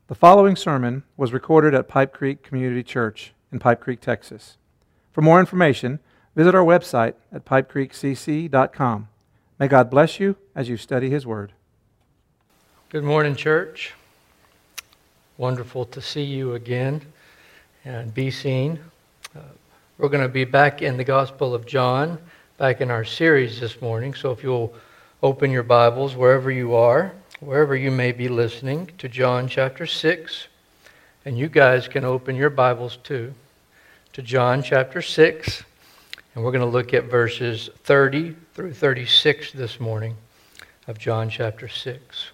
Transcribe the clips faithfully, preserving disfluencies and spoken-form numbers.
The following sermon was recorded at Pipe Creek Community Church in Pipe Creek, Texas. For more information, visit our website at pipe creek c c dot com. May God bless you as you study His Word. Good morning, church. Wonderful to see you again and be seen. Uh, we're going to be back in the Gospel of John, back in our series this morning. So if you'll open your Bibles wherever you are, wherever you may be listening, to John chapter six. And you guys can open your Bibles too, to John chapter six. And we're going to look at verses thirty through thirty-six this morning of John chapter six.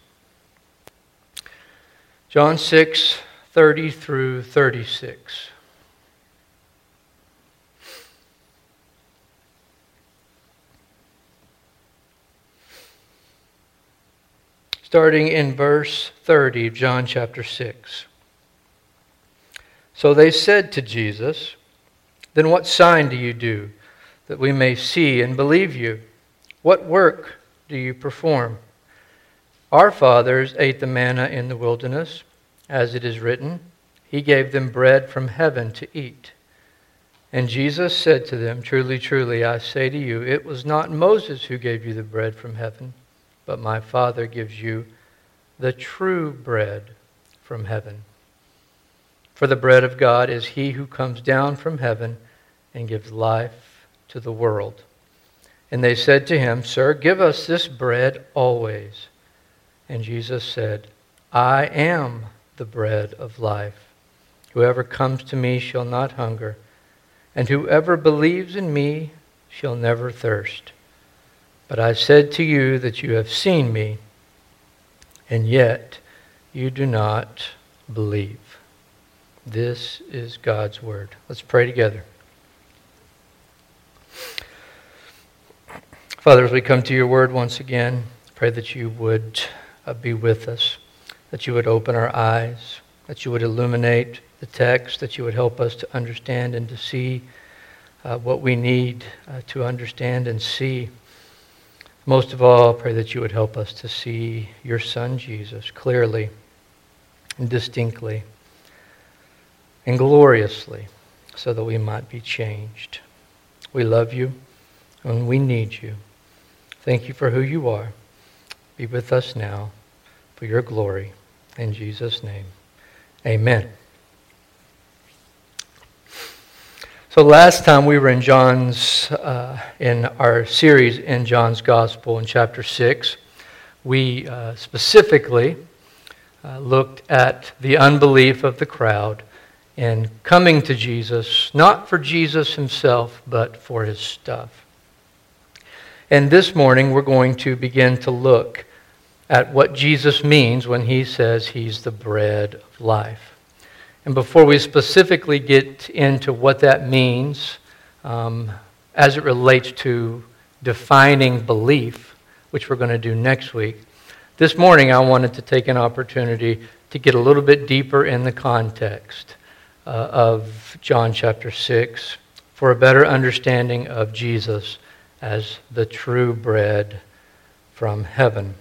John six, thirty through thirty-six. Starting in verse thirty of John chapter six. So they said to Jesus, "Then what sign do you do, that we may see and believe you? What work do you perform? Our fathers ate the manna in the wilderness, as it is written, He gave them bread from heaven to eat." And Jesus said to them, "Truly, truly, I say to you, it was not Moses who gave you the bread from heaven, but my Father gives you the true bread from heaven. For the bread of God is He who comes down from heaven and gives life to the world." And they said to Him, "Sir, give us this bread always." And Jesus said, "I am the bread of life. Whoever comes to me shall not hunger, and whoever believes in me shall never thirst. But I said to you that you have seen me, and yet you do not believe." This is God's word. Let's pray together. Father, as we come to your word once again, pray that you would uh, be with us, that you would open our eyes, that you would illuminate the text, that you would help us to understand and to see uh, what we need uh, to understand and see. Most of all, I pray that you would help us to see your Son, Jesus, clearly and distinctly and gloriously, so that we might be changed. We love you and we need you. Thank you for who you are. Be with us now for your glory. In Jesus' name, amen. So last time we were in John's, uh, in our series in John's Gospel in chapter six, we uh, specifically uh, looked at the unbelief of the crowd in coming to Jesus, not for Jesus himself, but for his stuff. And this morning we're going to begin to look at what Jesus means when he says he's the bread of life. And before we specifically get into what that means um, as it relates to defining belief, which we're going to do next week, this morning I wanted to take an opportunity to get a little bit deeper in the context uh, of John chapter six for a better understanding of Jesus as the true bread from heaven.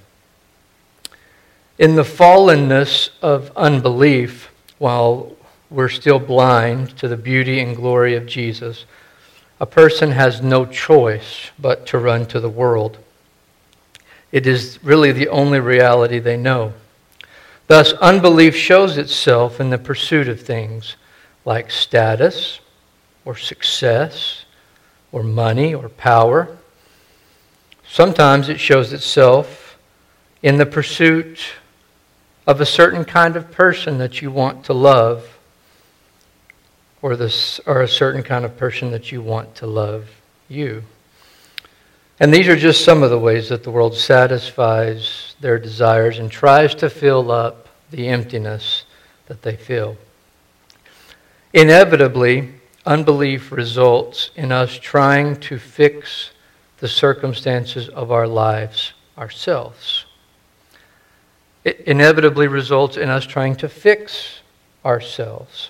In the fallenness of unbelief, while we're still blind to the beauty and glory of Jesus, a person has no choice but to run to the world. It is really the only reality they know. Thus, unbelief shows itself in the pursuit of things like status or success or money or power. Sometimes it shows itself in the pursuit of a certain kind of person that you want to love, or this, or a certain kind of person that you want to love you. And these are just some of the ways that the world satisfies their desires and tries to fill up the emptiness that they feel. Inevitably, unbelief results in us trying to fix the circumstances of our lives ourselves. It inevitably results in us trying to fix ourselves.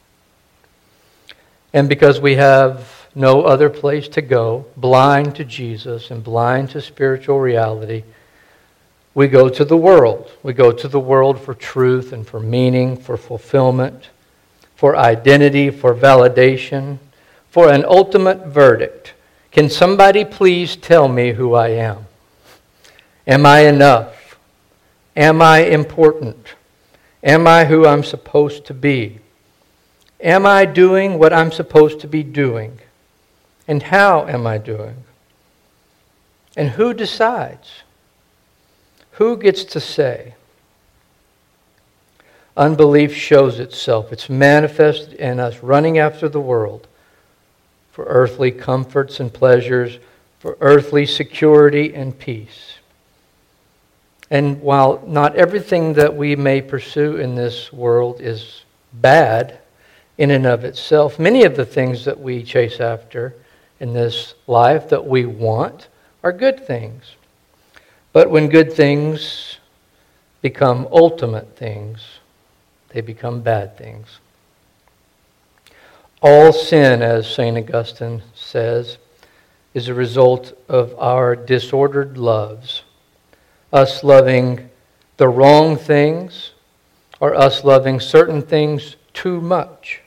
And because we have no other place to go, blind to Jesus and blind to spiritual reality, we go to the world. We go to the world for truth and for meaning, for fulfillment, for identity, for validation, for an ultimate verdict. Can somebody please tell me who I am? Am I enough? Am I important? Am I who I'm supposed to be? Am I doing what I'm supposed to be doing? And how am I doing? And who decides? Who gets to say? Unbelief shows itself. It's manifested in us running after the world for earthly comforts and pleasures, for earthly security and peace. And while not everything that we may pursue in this world is bad in and of itself, many of the things that we chase after in this life that we want are good things. But when good things become ultimate things, they become bad things. All sin, as Saint Augustine says, is a result of our disordered loves. Us loving the wrong things, or us loving certain things too much.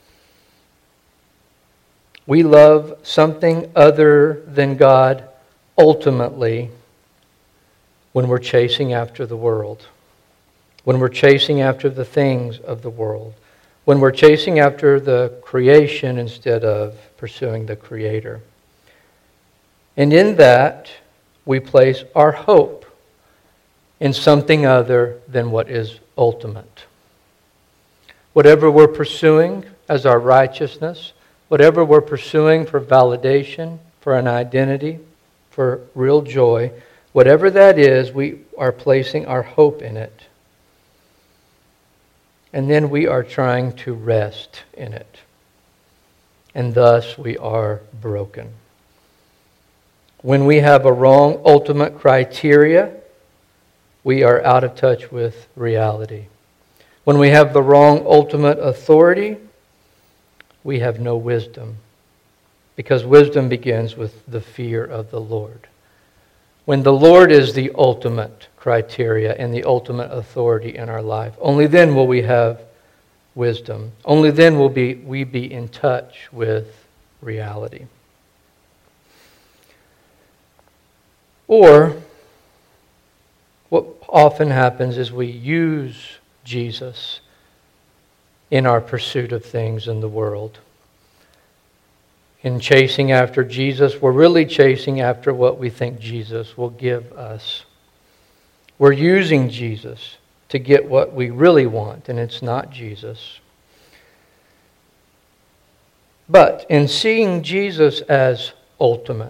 We love something other than God ultimately when we're chasing after the world, when we're chasing after the things of the world, when we're chasing after the creation instead of pursuing the Creator. And in that, we place our hope in something other than what is ultimate. Whatever we're pursuing as our righteousness, whatever we're pursuing for validation, for an identity, for real joy, whatever that is, we are placing our hope in it. And then we are trying to rest in it. And thus we are broken. When we have a wrong ultimate criteria, we are out of touch with reality. When we have the wrong ultimate authority, we have no wisdom. Because wisdom begins with the fear of the Lord. When the Lord is the ultimate criteria and the ultimate authority in our life, only then will we have wisdom. Only then will be, we be in touch with reality. Or, what often happens is we use Jesus in our pursuit of things in the world. In chasing after Jesus, we're really chasing after what we think Jesus will give us. We're using Jesus to get what we really want, and it's not Jesus. But in seeing Jesus as ultimate,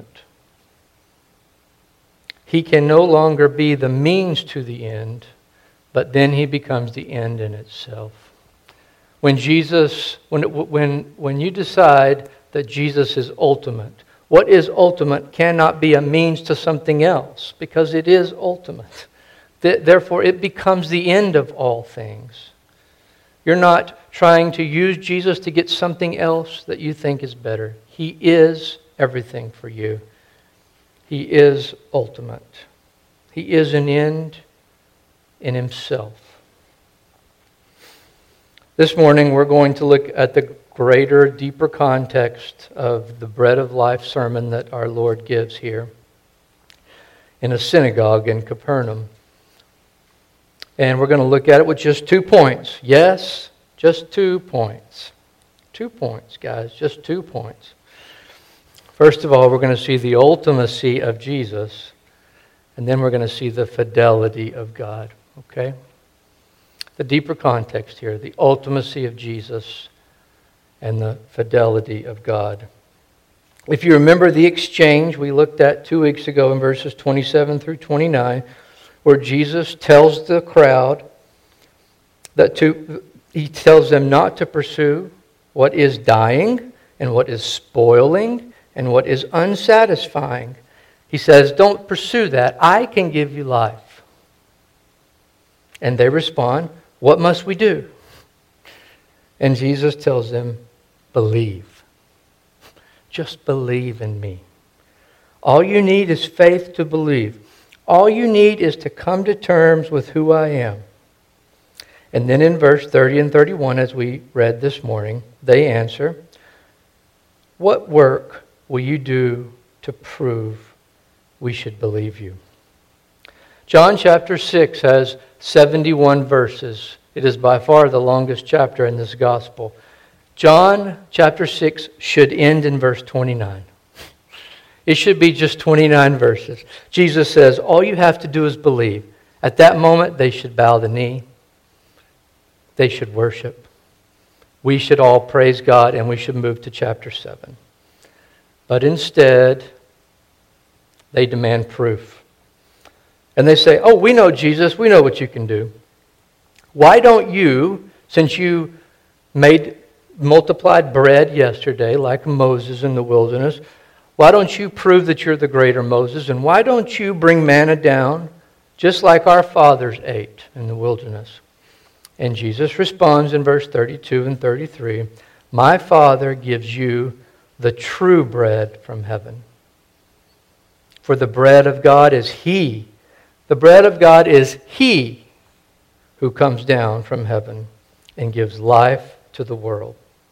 He can no longer be the means to the end, but then He becomes the end in itself. When Jesus, when, when, when you decide that Jesus is ultimate, what is ultimate cannot be a means to something else, because it is ultimate. Therefore, it becomes the end of all things. You're not trying to use Jesus to get something else that you think is better. He is everything for you. He is ultimate. He is an end in Himself. This morning we're going to look at the greater, deeper context of the Bread of Life sermon that our Lord gives here in a synagogue in Capernaum. And we're going to look at it with just two points. Yes, just two points. Two points, guys, just two points. First of all, we're going to see the ultimacy of Jesus, and then we're going to see the fidelity of God. Okay? The deeper context here, the ultimacy of Jesus and the fidelity of God. If you remember the exchange we looked at two weeks ago in verses twenty-seven through twenty-nine, where Jesus tells the crowd that to, He tells them not to pursue what is dying and what is spoiling and what is unsatisfying. He says, don't pursue that. I can give you life. And they respond, what must we do? And Jesus tells them, believe. Just believe in me. All you need is faith to believe. All you need is to come to terms with who I am. And then in verse thirty and thirty-one, as we read this morning, they answer, what work will you do to prove we should believe you? John chapter six has seventy-one verses. It is by far the longest chapter in this gospel. John chapter six should end in verse twenty-nine. It should be just twenty-nine verses. Jesus says, all you have to do is believe. At that moment, they should bow the knee. They should worship. We should all praise God, and we should move to chapter seven. But instead, they demand proof. And they say, oh, we know Jesus. We know what you can do. Why don't you, since you made multiplied bread yesterday like Moses in the wilderness, why don't you prove that you're the greater Moses? And why don't you bring manna down just like our fathers ate in the wilderness? And Jesus responds in verse thirty-two and thirty-three, my Father gives you the true bread from heaven. For the bread of God is He. The bread of God is He who comes down from heaven and gives life to the world.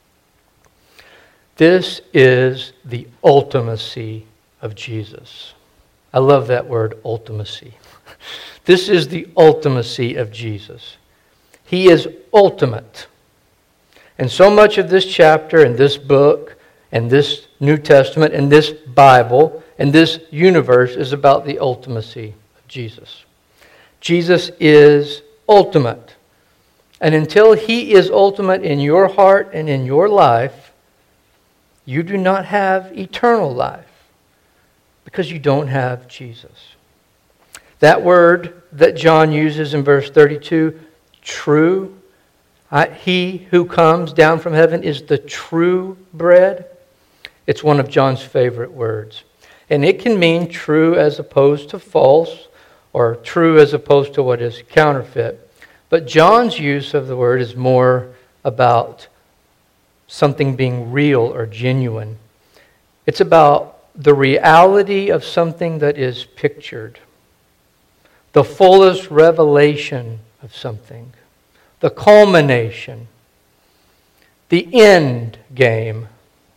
This is the ultimacy of Jesus. I love that word, ultimacy. This is the ultimacy of Jesus. He is ultimate. And so much of this chapter and this book and this New Testament and this Bible and this universe is about the ultimacy of Jesus. Jesus is ultimate. And until He is ultimate in your heart and in your life, you do not have eternal life because you don't have Jesus. That word that John uses in verse thirty-two, true, I, He who comes down from heaven is the true bread. It's one of John's favorite words. And it can mean true as opposed to false, or true as opposed to what is counterfeit. But John's use of the word is more about something being real or genuine. It's about the reality of something that is pictured, the fullest revelation of something, the culmination, the end game,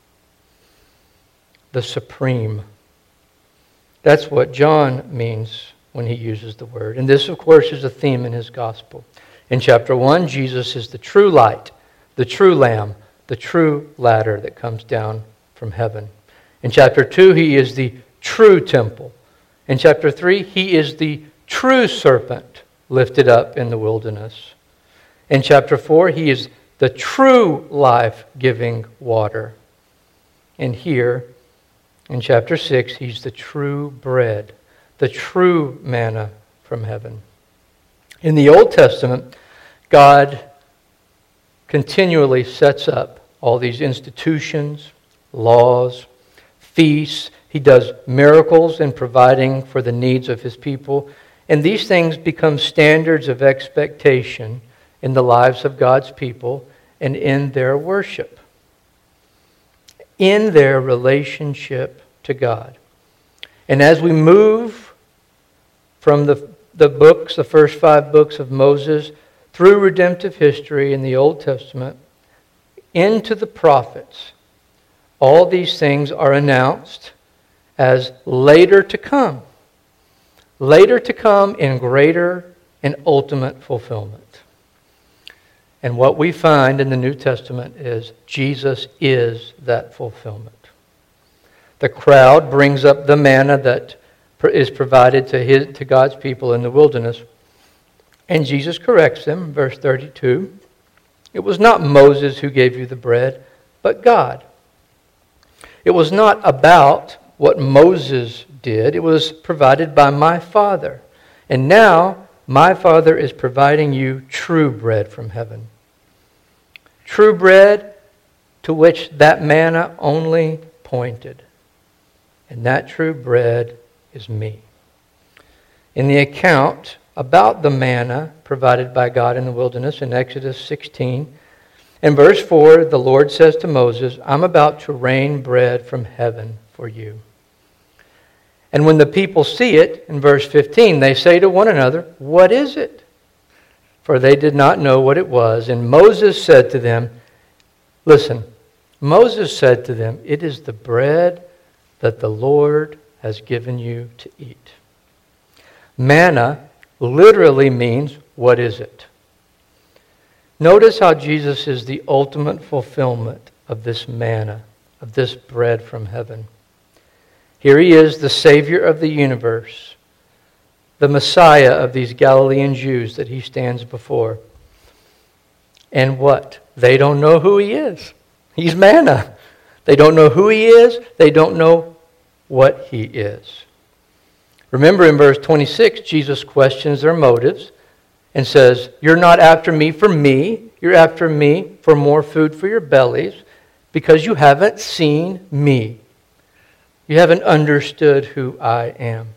the supreme. That's what John means when he uses the word. And this, of course, is a theme in his gospel. In chapter one, Jesus is the true light, the true lamb, the true ladder that comes down from heaven. In chapter two, He is the true temple. In chapter three, He is the true serpent lifted up in the wilderness. In chapter four, He is the true life-giving water. And here, in chapter six, He's the true bread, the true manna from heaven. In the Old Testament, God continually sets up all these institutions, laws, feasts. He does miracles in providing for the needs of His people. And these things become standards of expectation in the lives of God's people and in their worship, in their relationship to God. And as we move from the, the books, the first five books of Moses, through redemptive history in the Old Testament, into the prophets, all these things are announced as later to come. Later to come in greater and ultimate fulfillment. And what we find in the New Testament is Jesus is that fulfillment. The crowd brings up the manna that is provided to his, to God's people in the wilderness. And Jesus corrects them, verse thirty-two. It was not Moses who gave you the bread, but God. It was not about what Moses did. It was provided by my Father. And now, my Father is providing you true bread from heaven. True bread to which that manna only pointed. And that true bread is me. In the account about the manna provided by God in the wilderness in Exodus sixteen, in verse four, the Lord says to Moses, I'm about to rain bread from heaven for you. And when the people see it, in verse fifteen, they say to one another, "What is it?" For they did not know what it was. And Moses said to them, listen, Moses said to them, "It is the bread that the Lord has given you to eat." Manna literally means, what is it? Notice how Jesus is the ultimate fulfillment of this manna, of this bread from heaven. Here he is, the Savior of the universe, the Messiah of these Galilean Jews that he stands before. And what? They don't know who he is. He's manna. They don't know who he is. They don't know what he is. Remember in verse twenty-six, Jesus questions their motives and says, "You're not after me for me. You're after me for more food for your bellies because you haven't seen me. You haven't understood who I am."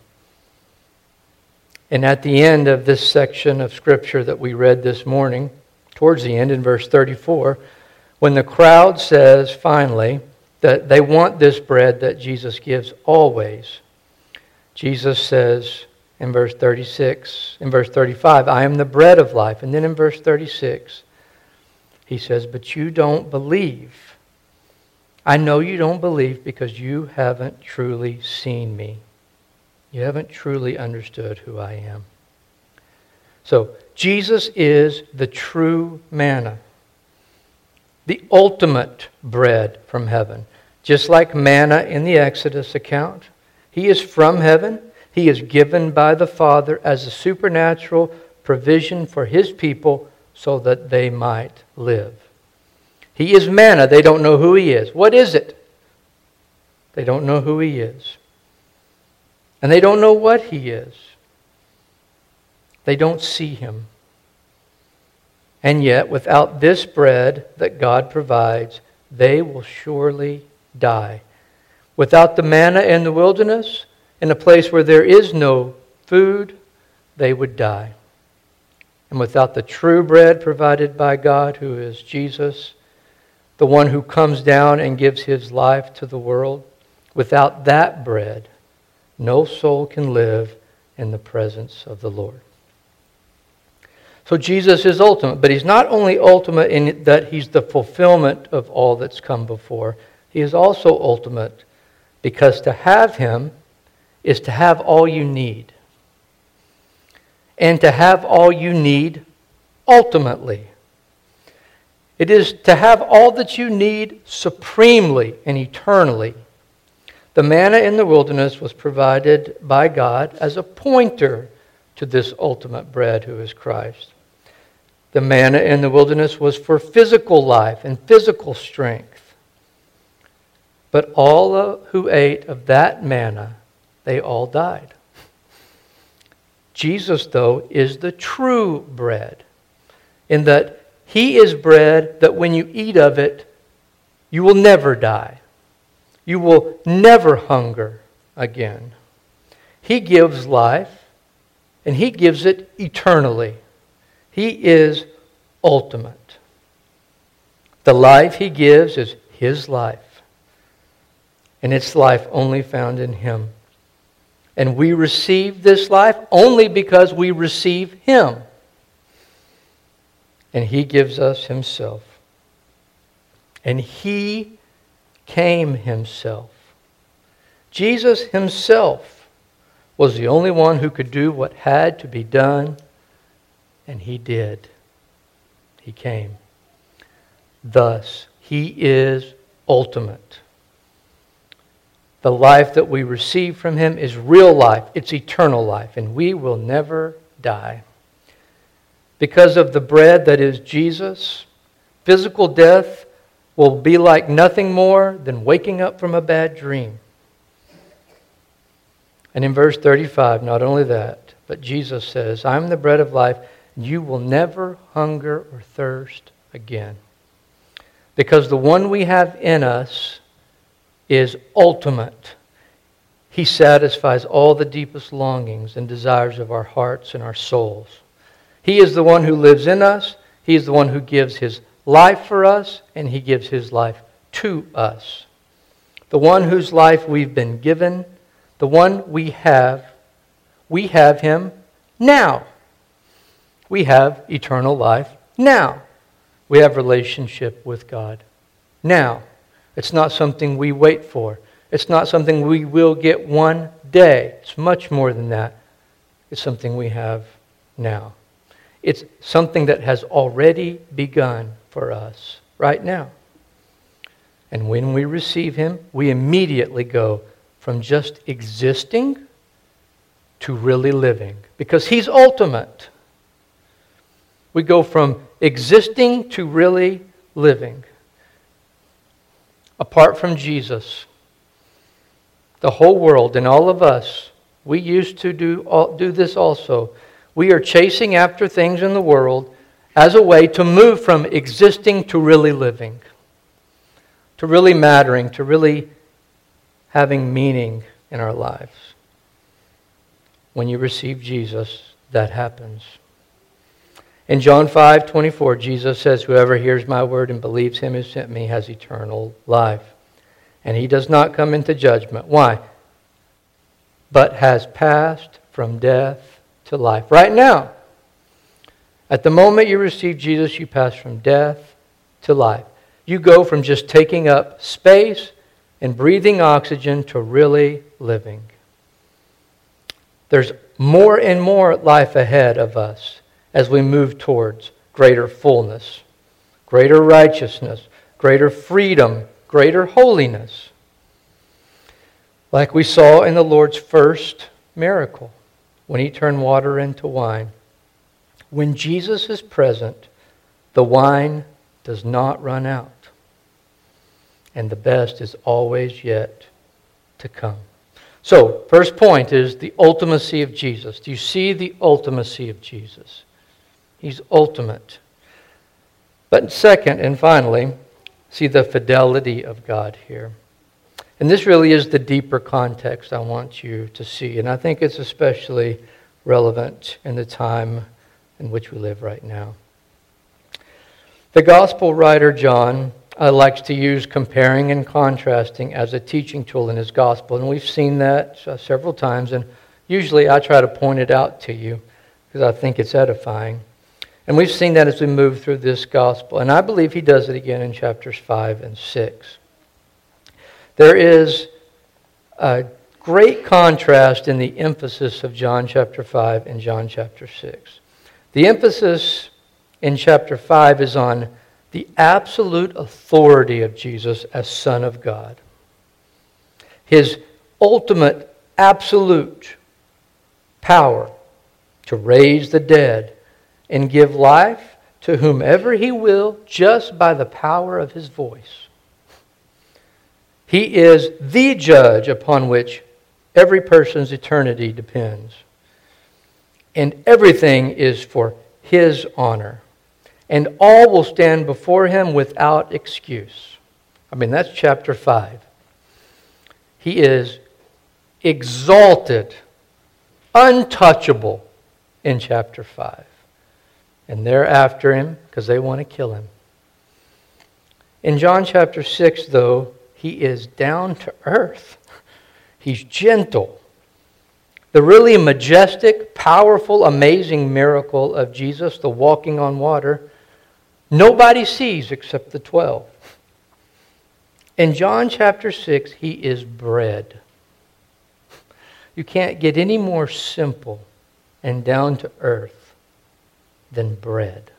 And at the end of this section of Scripture that we read this morning, towards the end in verse thirty-four, when the crowd says finally that they want this bread that Jesus gives always, Jesus says in verse thirty-six, in verse thirty-five, "I am the bread of life." And then in verse thirty-six, he says, "But you don't believe. I know you don't believe because you haven't truly seen me. You haven't truly understood who I am." So, Jesus is the true manna, the ultimate bread from heaven. Just like manna in the Exodus account, he is from heaven. He is given by the Father as a supernatural provision for his people so that they might live. He is manna. They don't know who he is. What is it? They don't know who he is. And they don't know what he is. They don't see him. And yet, without this bread that God provides, they will surely die. Without the manna in the wilderness, in a place where there is no food, they would die. And without the true bread provided by God, who is Jesus, the one who comes down and gives his life to the world, without that bread, no soul can live in the presence of the Lord. So Jesus is ultimate, but he's not only ultimate in that he's the fulfillment of all that's come before. He is also ultimate because to have him is to have all you need. And to have all you need ultimately. It is to have all that you need supremely and eternally. The manna in the wilderness was provided by God as a pointer to this ultimate bread who is Christ. The manna in the wilderness was for physical life and physical strength. But all who ate of that manna, they all died. Jesus, though, is the true bread, in that he is bread that when you eat of it, you will never die. You will never hunger again. He gives life, and he gives it eternally. He is ultimate. The life he gives is his life, and it's life only found in him. And we receive this life only because we receive him. And he gives us himself. And he came himself. Jesus himself was the only one who could do what had to be done, and he did. He came. Thus, he is ultimate. The life that we receive from him is real life. It's eternal life, and we will never die. Because of the bread that is Jesus, physical death will be like nothing more than waking up from a bad dream. And in verse thirty-five, not only that, but Jesus says, "I'm the bread of life. You will never hunger or thirst again." Because the one we have in us is ultimate. He satisfies all the deepest longings and desires of our hearts and our souls. He is the one who lives in us. He is the one who gives his life for us, and he gives his life to us. The one whose life we've been given, the one we have, we have him now. We have eternal life now. We have relationship with God now. It's not something we wait for. It's not something we will get one day. It's much more than that. It's something we have now. It's something that has already begun for us right now. And when we receive him, we immediately go from just existing to really living. Because he's ultimate. We go from existing to really living. Apart from Jesus, the whole world and all of us, we used to do, all, do this also. We are chasing after things in the world as a way to move from existing to really living, to really mattering, to really having meaning in our lives. When you receive Jesus, that happens. In John five twenty-four, Jesus says, "Whoever hears my word and believes him who sent me has eternal life. And he does not come into judgment." Why? "But has passed from death to life." Right now, at the moment you receive Jesus, you pass from death to life. You go from just taking up space and breathing oxygen to really living. There's more and more life ahead of us as we move towards greater fullness, greater righteousness, greater freedom, greater holiness. Like we saw in the Lord's first miracle, when he turned water into wine. When Jesus is present, the wine does not run out. And the best is always yet to come. So, first point is the ultimacy of Jesus. Do you see the ultimacy of Jesus? He's ultimate. But second and finally, see the fidelity of God here. And this really is the deeper context I want you to see. And I think it's especially relevant in the time in which we live right now. The gospel writer John uh, likes to use comparing and contrasting as a teaching tool in his gospel. And we've seen that uh, several times. And usually I try to point it out to you because I think it's edifying. And we've seen that as we move through this gospel. And I believe he does it again in chapters five and six. There is a great contrast in the emphasis of John chapter five and John chapter six. The emphasis in chapter five is on the absolute authority of Jesus as Son of God. His ultimate, absolute power to raise the dead and give life to whomever he will just by the power of his voice. He is the judge upon which every person's eternity depends. And everything is for his honor. And all will stand before him without excuse. I mean, that's chapter five. He is exalted, untouchable in chapter five. And they're after him because they want to kill him. In John chapter six, though, he is down to earth. He's gentle. The really majestic, powerful, amazing miracle of Jesus, the walking on water, nobody sees except the twelve. In John chapter six, he is bread. You can't get any more simple and down to earth than bread.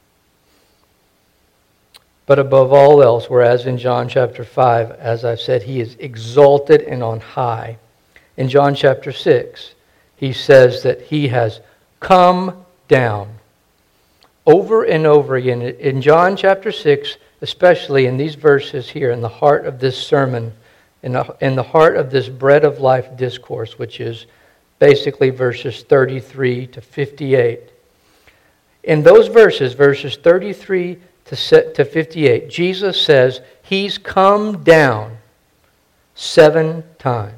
But above all else, whereas in John chapter five, as I've said, he is exalted and on high. In John chapter six, he says that he has come down. Over and over again. In John chapter six, especially in these verses here, in the heart of this sermon, in the, in the heart of this bread of life discourse, which is basically verses thirty-three to fifty-eight. In those verses, verses thirty-three to fifty-eight, Jesus says he's come down seven times.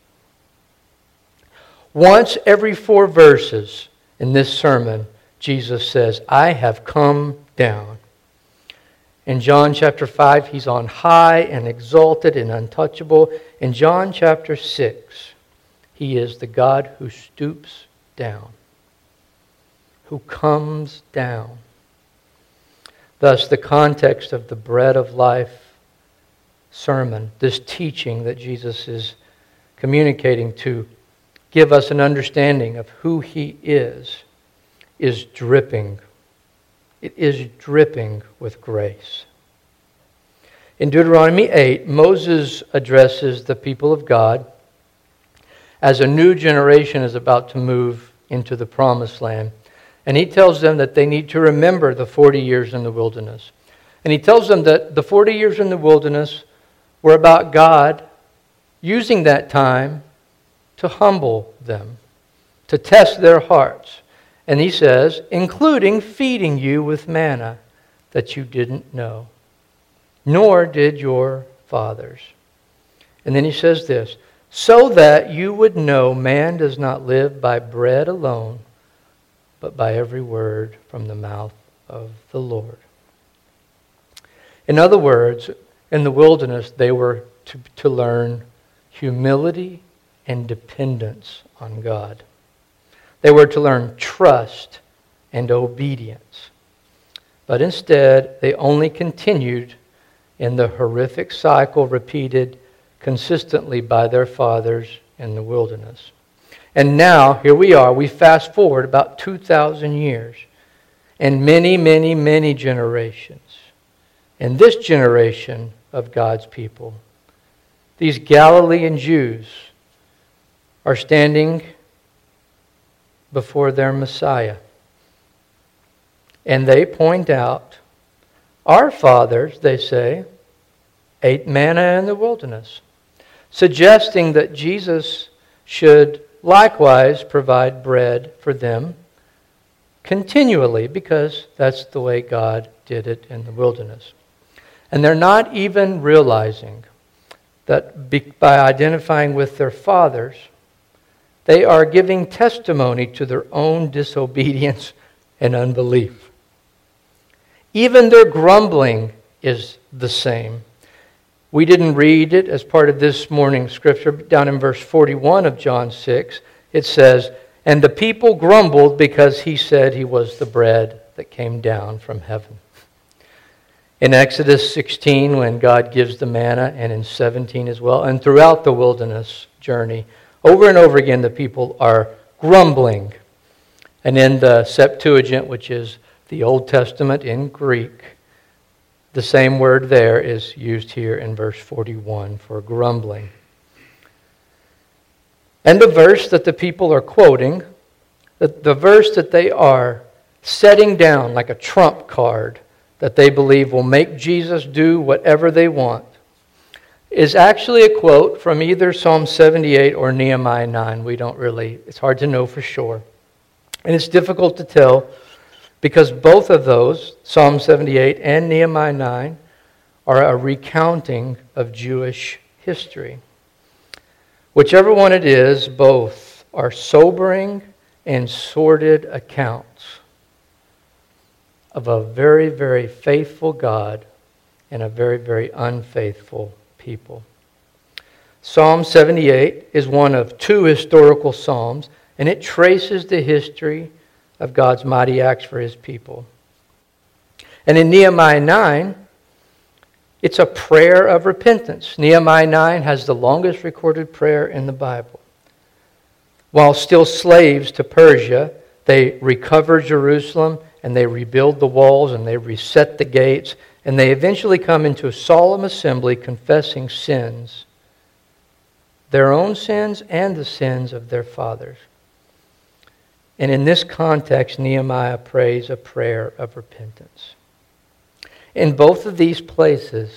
Once every four verses in this sermon, Jesus says, I have come down. In John chapter five, he's on high and exalted and untouchable. In John chapter six, He is the God who stoops down, who comes down. Thus, the context of the bread of life sermon, this teaching that Jesus is communicating to give us an understanding of who He is, is dripping. It is dripping with grace. In Deuteronomy eight, Moses addresses the people of God as a new generation is about to move into the promised land. And he tells them that they need to remember the forty years in the wilderness. And he tells them that the forty years in the wilderness were about God using that time to humble them, to test their hearts. And he says, including feeding you with manna that you didn't know, nor did your fathers. And then he says this, so that you would know man does not live by bread alone, but by every word from the mouth of the Lord. In other words, in the wilderness, they were to, to learn humility and dependence on God. They were to learn trust and obedience. But instead, they only continued in the horrific cycle repeated consistently by their fathers in the wilderness. And now, here we are, we fast forward about two thousand years and many, many, many generations. And this generation of God's people, these Galilean Jews, are standing before their Messiah. And they point out, our fathers, they say, ate manna in the wilderness, suggesting that Jesus should likewise provide bread for them continually, because that's the way God did it in the wilderness. And they're not even realizing that by identifying with their fathers, they are giving testimony to their own disobedience and unbelief. Even their grumbling is the same. We didn't read it as part of this morning's scripture, but down in verse forty-one of John six, it says, and the people grumbled because he said he was the bread that came down from heaven. In Exodus sixteen, when God gives the manna, and in seventeen as well, and throughout the wilderness journey, over and over again the people are grumbling. And in the Septuagint, which is the Old Testament in Greek, the same word there is used here in verse forty-one for grumbling. And the verse that the people are quoting, the, the verse that they are setting down like a trump card that they believe will make Jesus do whatever they want, is actually a quote from either Psalm seventy-eight or Nehemiah nine. We don't really, it's hard to know for sure. And it's difficult to tell because both of those, Psalm seventy-eight and Nehemiah nine, are a recounting of Jewish history. Whichever one it is, both are sobering and sordid accounts of a very, very faithful God and a very, very unfaithful people. Psalm seventy-eight is one of two historical psalms, and it traces the history of God's mighty acts for His people. And in Nehemiah nine, it's a prayer of repentance. Nehemiah nine has the longest recorded prayer in the Bible. While still slaves to Persia, they recover Jerusalem and they rebuild the walls and they reset the gates, and they eventually come into a solemn assembly confessing sins, their own sins and the sins of their fathers. And in this context, Nehemiah prays a prayer of repentance. In both of these places,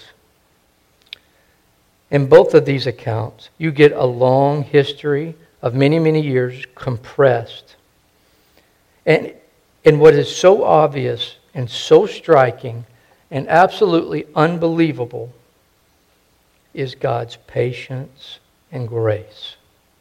in both of these accounts, you get a long history of many, many years compressed. And, and what is so obvious and so striking and absolutely unbelievable is God's patience and grace.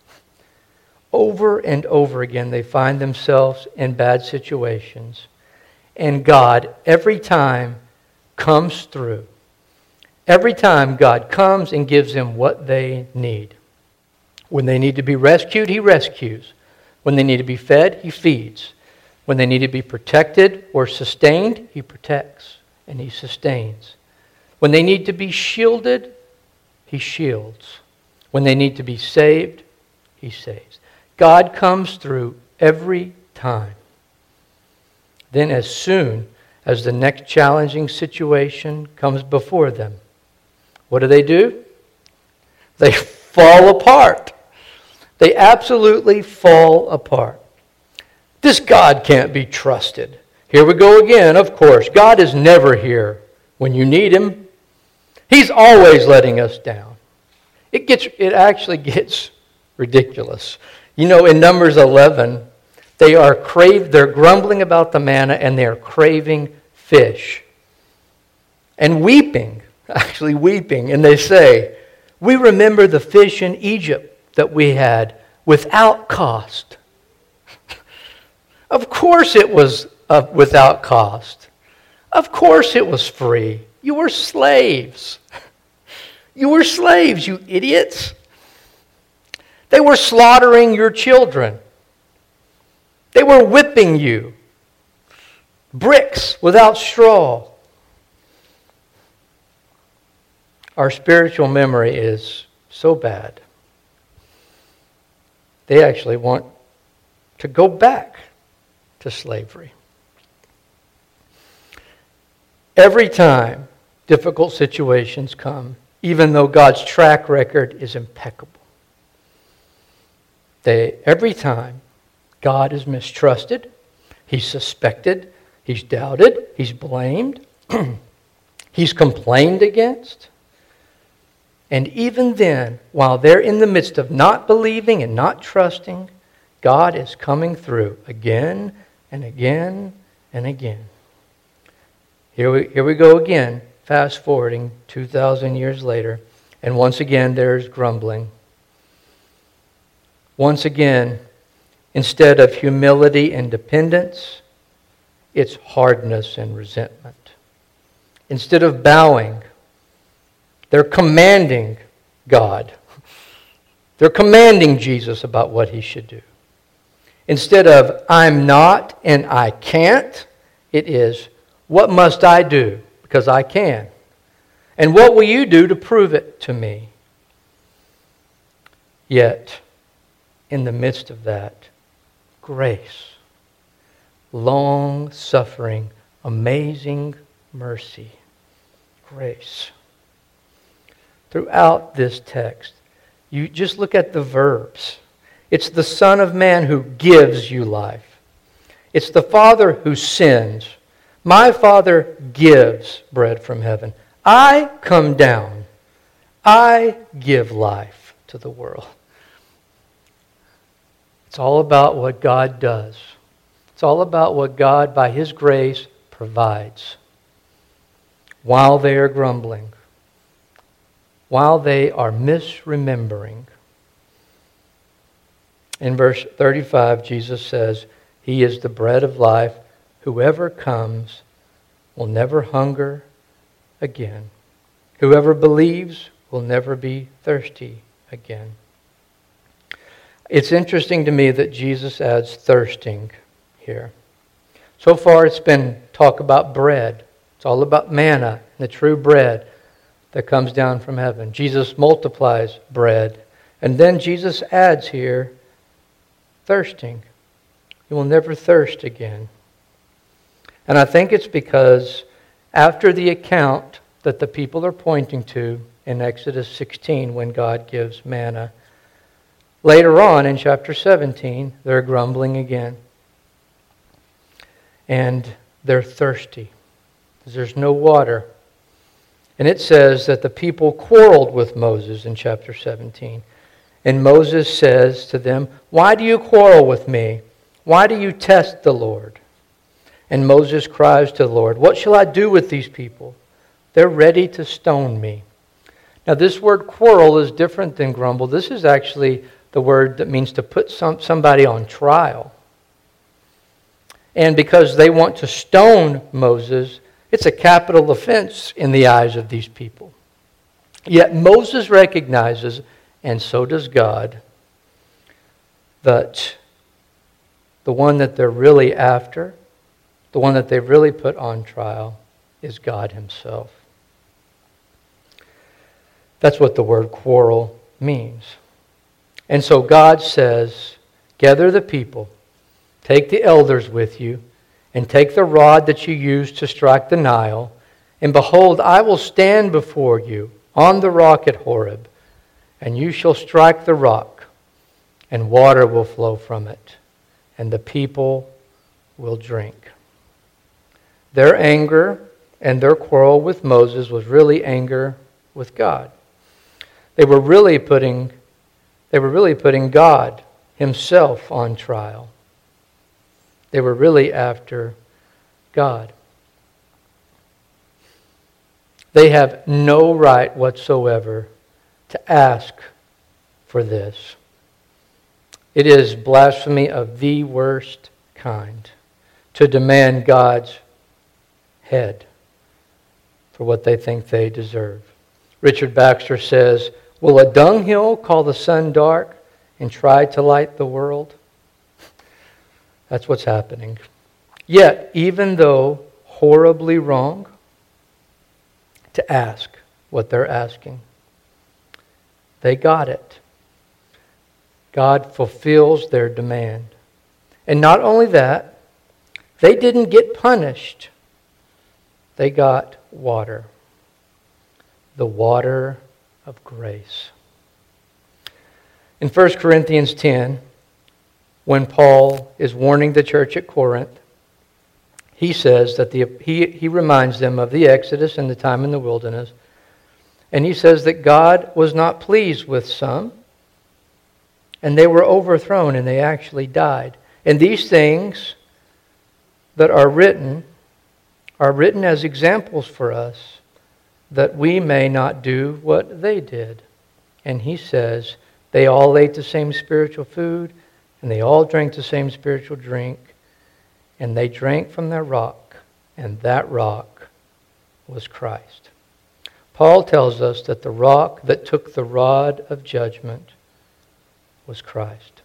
Over and over again, they find themselves in bad situations. And God, every time, comes through. Every time God comes and gives them what they need. When they need to be rescued, He rescues. When they need to be fed, He feeds. When they need to be protected or sustained, He protects and He sustains. When they need to be shielded, He shields. When they need to be saved, He saves. God comes through every time. Then as soon as the next challenging situation comes before them, what do they do? They fall apart. They absolutely fall apart. This God can't be trusted. Here we go again, of course. God is never here when you need Him. He's always letting us down. It gets, it actually gets ridiculous. You know, in Numbers eleven, they are crave, they're grumbling about the manna and they're craving fish. And weeping, actually weeping, and they say, "We remember the fish in Egypt that we had without cost." Of course it was uh, without cost. Of course it was free. You were slaves. You were slaves, you idiots. They were slaughtering your children. They were whipping you. Bricks without straw. Our spiritual memory is so bad. They actually want to go back to slavery. Every time difficult situations come, even though God's track record is impeccable, they, every time God is mistrusted, He's suspected, He's doubted, He's blamed, He's complained against. And even then, while they're in the midst of not believing and not trusting, God is coming through again and again and again. Here we, here we go again, fast forwarding two thousand years later, and once again there's grumbling. Once again, instead of humility and dependence, it's hardness and resentment. Instead of bowing, they're commanding God. They're commanding Jesus about what He should do. Instead of, "I'm not and I can't," it is, "What must I do? Because I can. And what will you do to prove it to me?" Yet, in the midst of that, grace, long-suffering, amazing mercy, grace. Throughout this text, you just look at the verbs. It's the Son of Man who gives you life. It's the Father who sends. My Father gives bread from heaven. I come down. I give life to the world. It's all about what God does. It's all about what God, by His grace, provides. While they are grumbling, while they are misremembering. In verse thirty-five, Jesus says, "He is the bread of life. Whoever comes will never hunger again. Whoever believes will never be thirsty again." It's interesting to me that Jesus adds thirsting here. So far it's been talk about bread. It's all about manna, the true bread that comes down from heaven. Jesus multiplies bread. And then Jesus adds here, thirsting. You will never thirst again. And I think it's because after the account that the people are pointing to in Exodus sixteen, when God gives manna, later on in chapter seventeen, they're grumbling again. And they're thirsty because there's no water. And it says that the people quarreled with Moses in chapter seventeen. And Moses says to them, "Why do you quarrel with me? Why do you test the Lord?" And Moses cries to the Lord, "What shall I do with these people? They're ready to stone me." Now this word quarrel is different than grumble. This is actually the word that means to put some, somebody on trial. And because they want to stone Moses, it's a capital offense in the eyes of these people. Yet Moses recognizes, and so does God, But the one that they're really after, the one that they've really put on trial, is God himself. That's what the word quarrel means. And so God says, gather the people, take the elders with you, and take the rod that you used to strike the Nile, and behold, I will stand before you on the rock at Horeb, and you shall strike the rock, and water will flow from it, and the people will drink. Their anger and their quarrel with Moses was really anger with God. They were really putting, they were really putting God himself on trial. They were really after God. They have no right whatsoever to ask for this. It is blasphemy of the worst kind to demand God's head for what they think they deserve. Richard Baxter says, will a dunghill call the sun dark and try to light the world? That's what's happening. Yet, even though horribly wrong to ask what they're asking, they got it. God fulfills their demand. And not only that, they didn't get punished. They got water. The water of grace. In First Corinthians ten, when Paul is warning the church at Corinth, he says that the he, he reminds them of the Exodus and the time in the wilderness. And he says that God was not pleased with some, and they were overthrown, and they actually died. And these things that are written are written as examples for us, that we may not do what they did. And he says, they all ate the same spiritual food, and they all drank the same spiritual drink, and they drank from their rock, and that rock was Christ. Paul tells us that the rock that took the rod of judgment was Christ.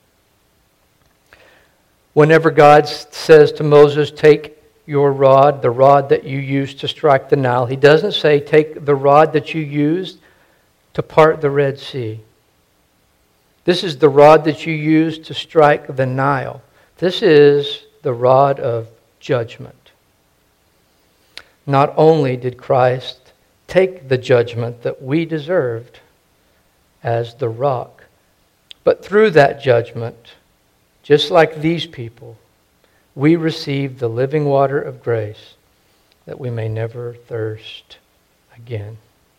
Whenever God says to Moses, take your rod, the rod that you used to strike the Nile, he doesn't say, take the rod that you used to part the Red Sea. This is the rod that you used to strike the Nile. This is the rod of judgment. Not only did Christ take the judgment that we deserved as the rock, but through that judgment, just like these people, we receive the living water of grace that we may never thirst again.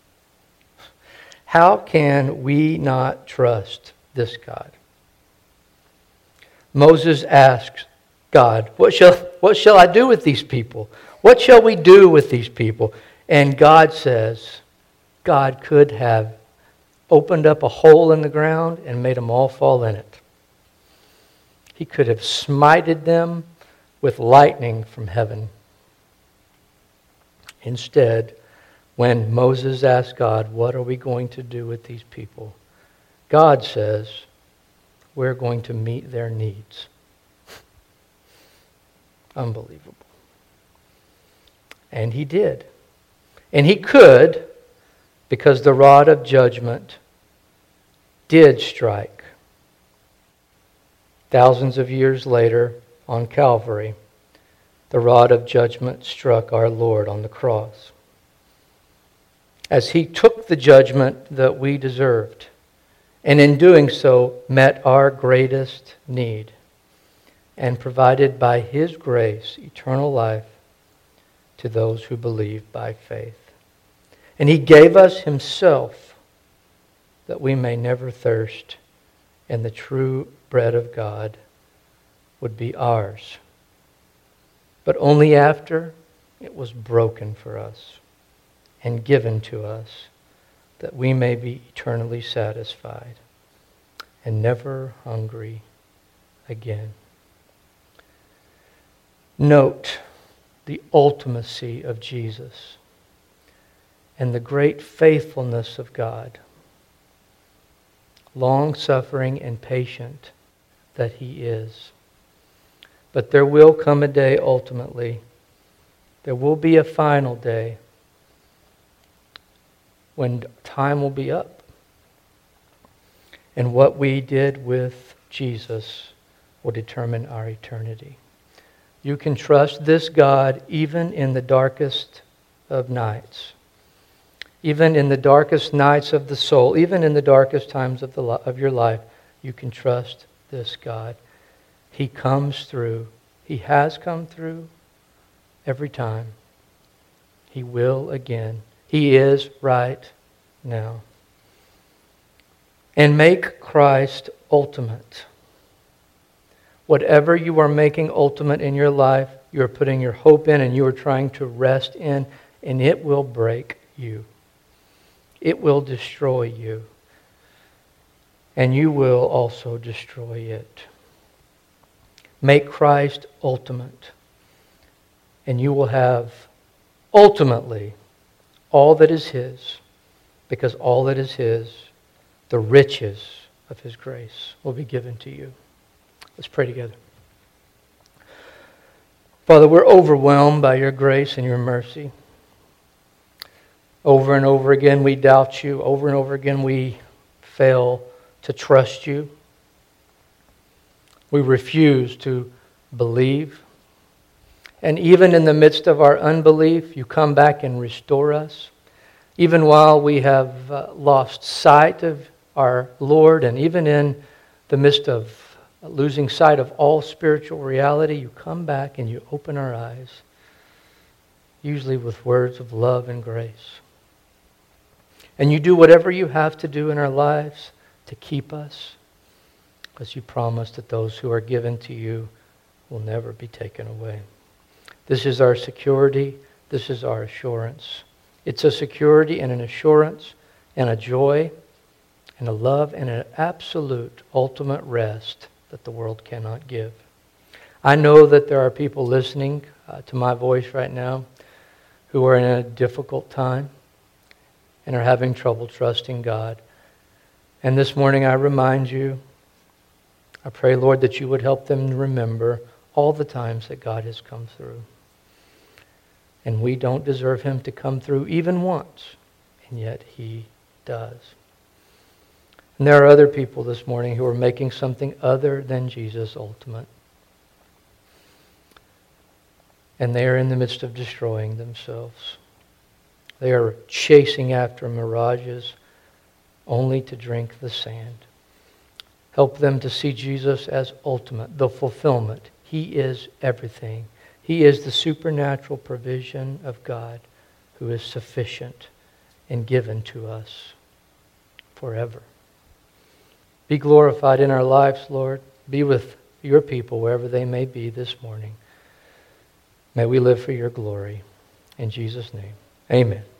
How can we not trust this God? Moses asks God, what shall, what shall I do with these people? What shall we do with these people? And God says, God could have opened up a hole in the ground and made them all fall in it. He could have smited them with lightning from heaven. Instead, when Moses asked God, what are we going to do with these people? God says, we're going to meet their needs. Unbelievable. And he did. And he could, because the rod of judgment did strike. Thousands of years later, on Calvary, the rod of judgment struck our Lord on the cross. As he took the judgment that we deserved, and in doing so met our greatest need, and provided by his grace eternal life to those who believe by faith. And he gave us himself that we may never thirst, and the true bread of God would be ours. But only after it was broken for us and given to us, that we may be eternally satisfied and never hungry again. Note the ultimacy of Jesus and the great faithfulness of God, long-suffering and patient, that He is. But there will come a day ultimately. There will be a final day when time will be up. And what we did with Jesus will determine our eternity. You can trust this God even in the darkest of nights. Even in the darkest nights of the soul, even in the darkest times of, the, of your life, you can trust this God. He comes through. He has come through every time. He will again. He is right now. And make Christ ultimate. Whatever you are making ultimate in your life, you are putting your hope in and you are trying to rest in, and it will break you. It will destroy you. And you will also destroy it. Make Christ ultimate. And you will have ultimately all that is His, because all that is His, the riches of His grace, will be given to you. Let's pray together. Father, we're overwhelmed by your grace and your mercy. Over and over again we doubt you. Over and over again we fail to trust you. We refuse to believe. And even in the midst of our unbelief, you come back and restore us. Even while we have uh, lost sight of our Lord, and even in the midst of losing sight of all spiritual reality, you come back and you open our eyes, usually with words of love and grace. And you do whatever you have to do in our lives to keep us, because you promise that those who are given to you will never be taken away. This is our security. This is our assurance. It's a security and an assurance and a joy and a love and an absolute ultimate rest that the world cannot give. I know that there are people listening uh, to my voice right now who are in a difficult time and are having trouble trusting God. And this morning I remind you, I pray, Lord, that you would help them remember all the times that God has come through. And we don't deserve Him to come through even once, and yet He does. And there are other people this morning who are making something other than Jesus ultimate. And they are in the midst of destroying themselves. They are chasing after mirages only to drink the sand. Help them to see Jesus as ultimate, the fulfillment. He is everything. He is the supernatural provision of God who is sufficient and given to us forever. Be glorified in our lives, Lord. Be with your people wherever they may be this morning. May we live for your glory. In Jesus' name, amen.